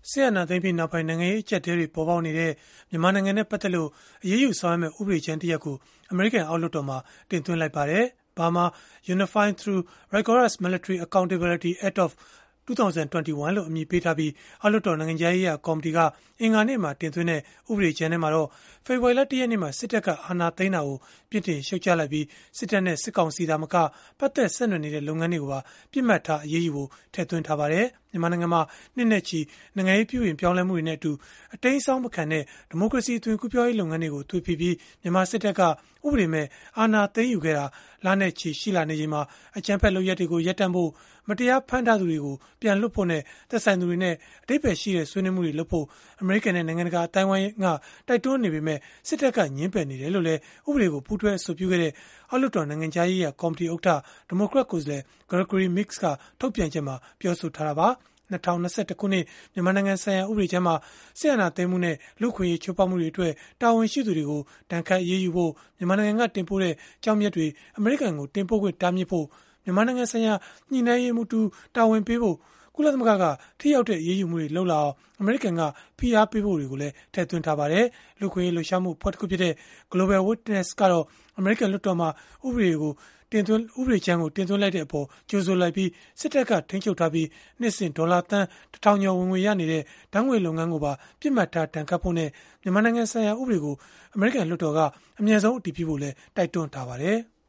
စစ်အာဏာသိမ်းပြီးနောက်ပိုင်း နိုင်ငံရေးအကျပ်အတည်းတွေ ပေါ်ပေါက်နေတဲ့ မြန်မာနိုင်ငံနဲ့ ပတ်သက်လို့ အရေးယူဆောင်ရွက်မယ့် ဥပဒေကြမ်းတရပ်ကို အမေရိကန် အောက်လွှတ်တော်မှာ တင်သွင်းလိုက်ပါတယ်။ Burma Unified through Rigorous Military Accountability Act of 2021 လို့ အမည်ပေးထားပြီး အောက်လွှတ်တော် နိုင်ငံခြားရေးရာ ကော်မတီက အင်္ဂါနေ့မှာ တင်သွင်းတဲ့ ဥပဒေကြမ်းမှာတော့ ဖေဖော်ဝါရီလ ၁ ရက်နေ့မှာ စစ်တပ်က အာဏာသိမ်းတာကို ပြစ်တင်ရှုတ်ချလိုက်ပြီး၊ စစ်တပ်နဲ့ စစ်ကောင်စီသာမက ပတ်သက်ဆက်နွယ်နေတဲ့ လုပ်ငန်းတွေကိုပါ ပစ်မှတ်ထား အရေးယူဖို့ ထည့်သွင်းထားပါတယ်။ မြန်မာနိုင်ငံမှာ နှစ်နဲ့ချီ နိုင်ငံရေး ပြုပြင်ပြောင်းလဲမှုတွေနဲ့အတူ အတိမ်းအစောင်းမခံတဲ့ ဒီမိုကရေစီ အသွင်ကူးပြောင်းရေး လုပ်ငန်းတွေကို သွေဖည်ပြီး မြန်မာစစ်တပ်က ဥပဒေမဲ့ အာဏာသိမ်းယူခဲ့တာ လနဲ့ချီ ရှိလာနေချိန်မှာ အကြမ်းဖက်လုပ်ရပ်တွေကို ရပ်တန့်ဖို့၊ မတရားဖမ်းထားသူတွေကို ပြန်လွှတ်ဖို့နဲ့ သက်ဆိုင်သူတွေနဲ့ အဓိပ္ပါယ်ရှိတဲ့ ဆွေးနွေးမှုတွေလုပ်ဖို့ အမေရိကန်နဲ့ နိုင်ငံတကာ အသိုင်းအဝန်းက တိုက်တွန်းနေပေမဲ့ စစ်တပ်က ငြင်းပယ်နေတယ်လို့လည်း ဥပဒေကို ပူးတွဲအဆိုပြုခဲ့တဲ့ အောက်လွှတ်တော် နိုင်ငံခြားရေးရာ ကော်မတီဥက္ကဋ္ဌ ဒီမိုကရက်ကိုယ်စားလှယ် Gregory Meeks က ထုတ်ပြန်ချက်မှာ ပြောဆိုထားတာပါ။ ၂၀၂၁ ခုနှစ် မြန်မာနိုင်ငံဆိုင်ရာ ဥပဒေကြမ်းမှာ စစ်အာဏာသိမ်းမှုနဲ့ လူ့အခွင့်အရေး ချိုးဖောက်မှုတွေအတွက် တာဝန်ရှိသူတွေကို ဒဏ်ခတ်အရေးယူဖို့၊ မြန်မာနိုင်ငံက တင်ပို့တဲ့ ကျောက်မျက်တွေ အမေရိကန်ကို တင်ပို့ခွင့် တားမြစ်ဖို့၊ မြန်မာနိုင်ငံဆိုင်ရာ ညှိနှိုင်းရေးမှူး တာဝန်ပေးဖို့၊ ကုလသမဂ္ဂက ထိရောက်တဲ့ အရေးယူမှုတွေ လုပ်လာအောင် အမေရိကန်က ဖိအားပေးဖို့တွေကိုလည်း ထည့်သွင်းထားပါတယ်။ လူ့အခွင့်အရေး လှုပ်ရှားမှု အဖွဲ့တခုဖြစ်တဲ့ Global Witness ကတော့ အမေရိကန် လွှတ်တော်မှာ ဥပဒေကြမ်းကို တင်သွင်းလိုက်တဲ့အပေါ် ကြိုဆိုလိုက်ပြီး၊ စစ်တပ်က ထိန်းချုပ်ထားပြီး နှစ်စဉ် ဒေါ်လာသန်း ၁ ထောင်ကျော် ဝင်ငွေရနေတဲ့ ဓာတ်ငွေ့လုပ်ငန်းကိုပါ ပစ်မှတ်ထား ဒဏ်ခတ်ဖို့နဲ့ မြန်မာနိုင်ငံဆိုင်ရာ ဥပဒေကို အမေရိကန် လွှတ်တော်က အမြန်ဆုံး အတည်ပြုဖို့လည်း တိုက်တွန်းထားပါတယ်။